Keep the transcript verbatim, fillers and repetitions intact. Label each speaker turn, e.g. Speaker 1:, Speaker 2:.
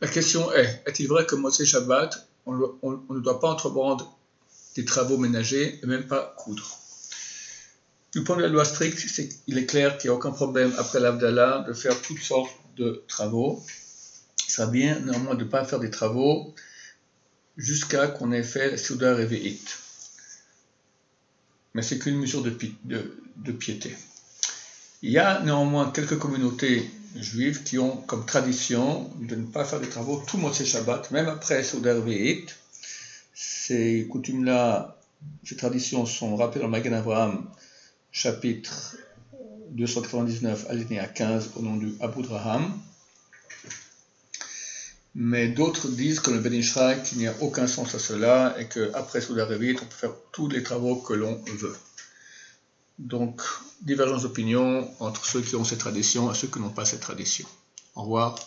Speaker 1: La question est, est-il vrai que Motzei Shabbat, on, on, on ne doit pas entreprendre des travaux ménagers et même pas coudre? Du point de vue de la loi stricte, c'est, il est clair qu'il n'y a aucun problème après l'Avdallah de faire toutes sortes de travaux. Il sera bien néanmoins de ne pas faire des travaux jusqu'à qu'on ait fait la Souda Reve'it. Mais c'est qu'une mesure de, pi- de, de piété. Il y a néanmoins quelques communautés juives qui ont comme tradition de ne pas faire des travaux tout Motzei Shabbat, même après Souda Reve'it. Ces coutumes-là, ces traditions sont rappelées dans le Magen Avraham, chapitre deux cent quatre-vingt-dix-neuf, alinéa quinze, au nom du Abudraham. Mais d'autres disent, comme le Ben Ish Chai, qu'il n'y a aucun sens à cela et qu'après Souda Reve'it, on peut faire tous les travaux que l'on veut. Donc, divergence d'opinion entre ceux qui ont cette tradition et ceux qui n'ont pas cette tradition. Au revoir.